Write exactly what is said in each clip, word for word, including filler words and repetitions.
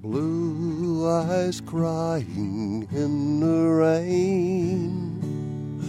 Blue eyes crying in the rain.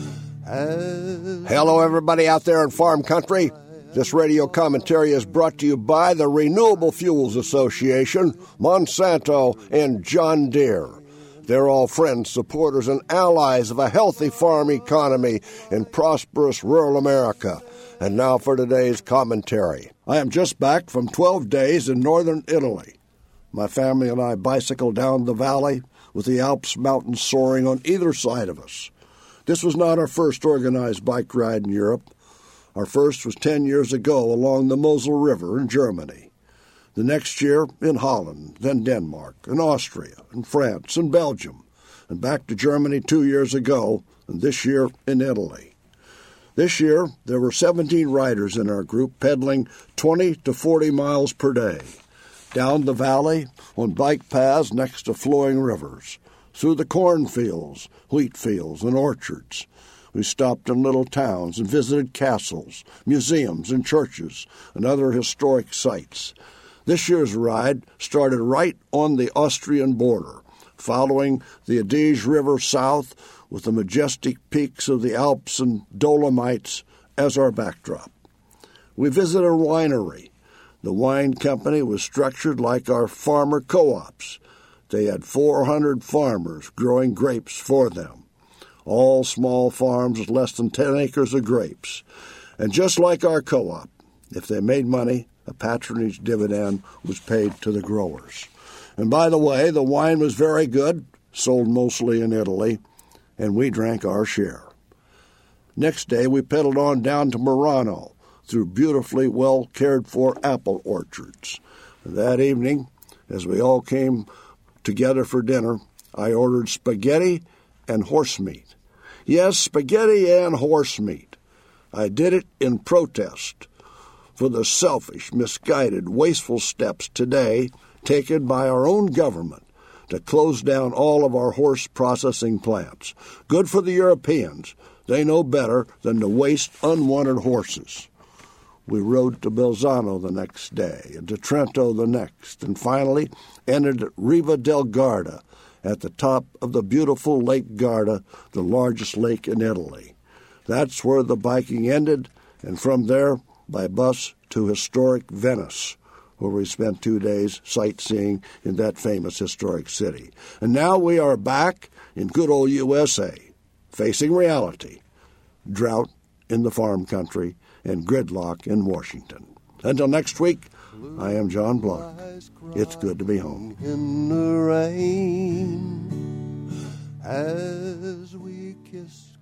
As Hello, everybody out there in farm country. This radio commentary is brought to you by the Renewable Fuels Association, Monsanto, and John Deere. They're all friends, supporters, and allies of a healthy farm economy in prosperous rural America. And now for today's commentary. I am just back from twelve days in northern Italy. My family and I bicycled down the valley with the Alps mountains soaring on either side of us. This was not our first organized bike ride in Europe. Our first was ten years ago along the Mosel River in Germany. The next year in Holland, then Denmark, and Austria, and France, and Belgium, and back to Germany two years ago, and this year in Italy. This year, there were seventeen riders in our group pedaling twenty to forty miles per day, down the valley on bike paths next to flowing rivers, through the cornfields, wheat fields, and orchards. We stopped in little towns and visited castles, museums, and churches, and other historic sites. This year's ride started right on the Austrian border, following the Adige River south with the majestic peaks of the Alps and Dolomites as our backdrop. We visited a winery. The wine company was structured like our farmer co-ops. They had four hundred farmers growing grapes for them, all small farms with less than ten acres of grapes. And just like our co-op, if they made money, a patronage dividend was paid to the growers. And by the way, the wine was very good, sold mostly in Italy, and we drank our share. Next day, we pedaled on down to Murano, through beautifully well-cared-for apple orchards. That evening, as we all came together for dinner, I ordered spaghetti and horse meat. Yes, spaghetti and horse meat. I did it in protest for the selfish, misguided, wasteful steps today taken by our own government to close down all of our horse processing plants. Good for the Europeans. They know better than to waste unwanted horses. We rode to Bolzano the next day, and to Trento the next, and finally ended at Riva del Garda, at the top of the beautiful Lake Garda, the largest lake in Italy. That's where the biking ended, and from there, by bus to historic Venice, where we spent two days sightseeing in that famous historic city. And now we are back in good old U S A, facing reality, drought in the farm country, and gridlock in Washington. Until next week, I am John Blunt. It's good to be home. In the rain, as we kiss